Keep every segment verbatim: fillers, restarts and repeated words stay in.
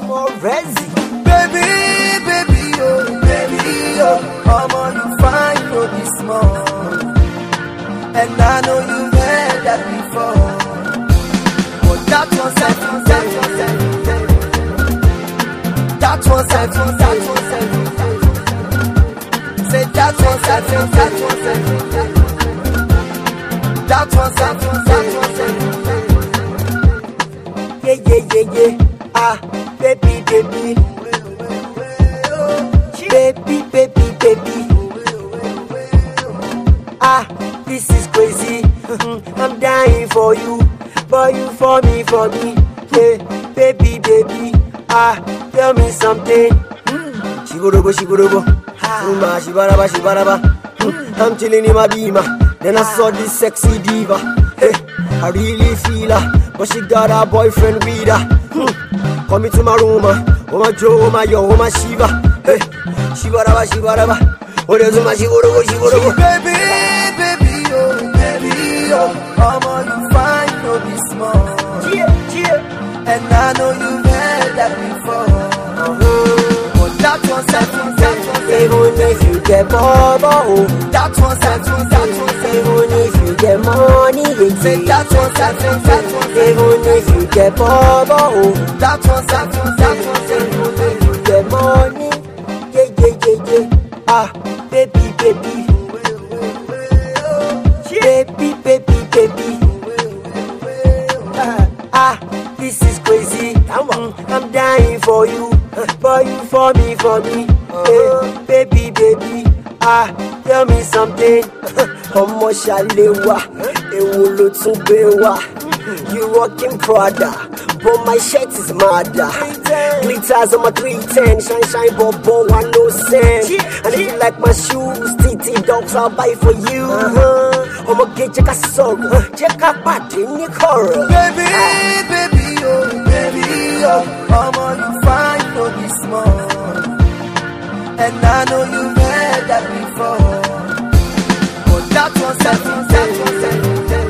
more Rezzy. Baby, baby, oh, baby, oh, I'm on you fine, you be small. And I know you've heard that before. But that was that was that was that that was that was that was that say that was that was that was that was that was that was Yeah, yeah, yeah, yeah. Ah, baby, baby. Baby, baby, baby. Ah, this is crazy. I'm dying for you, but you for me, for me. Yeah, baby, baby. Ah, tell me something. Shigorobo, shigorobo. Uma, shibaraba, shibaraba. I'm chilling in my beamer. Then I saw this sexy diva. Hey, I really feel her, but she got her boyfriend with her. Come into my room, oh my Joe, oh my yo, oh my Shiva. Hey, shibaraba, shibaraba. Oh, there's my shigorobo, shigorobo. Baby, baby, oh, baby, oh, I'm on you fine, no be small. Yeah, yeah. And I know you've heard that before. But that was that was that was Even if you get bobo, that was that was that was even if you get money, they say that was that was that was even if you get bobo, that was that was that was even if you get money, yeah, yeah, yeah, yeah. Ah, baby, baby, baby, baby, baby. Ah, ah, this is crazy. Come on, I'm dying for you, but you for me, for me. Hey, baby, baby. Ah, tell me something. Ọmọ ṣàlẹ́wà, èwo ló tún gbé wá? You rockin' Prada, but my shirt is madder. Glitters on my three ten, shine shine bobo, I no send. And if you like my shoes, T T dogs, I'll buy for you. Ọmọ gé jẹ́ ká sọ̀rọ̀, jẹ́ ká pàdé ní kọ̀rọ̀. Baby, baby, oh, baby, oh, I'm on you fine, no be small. And I know you've heard that before. But that was that was that was that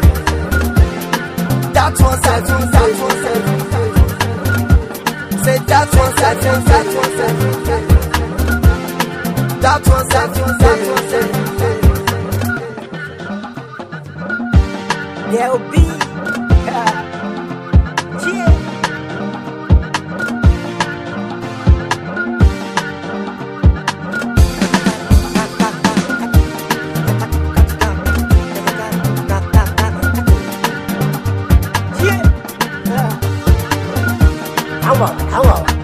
that was that was that was say that was that was that was that was that was that was There'll be yeah. Come on, come on.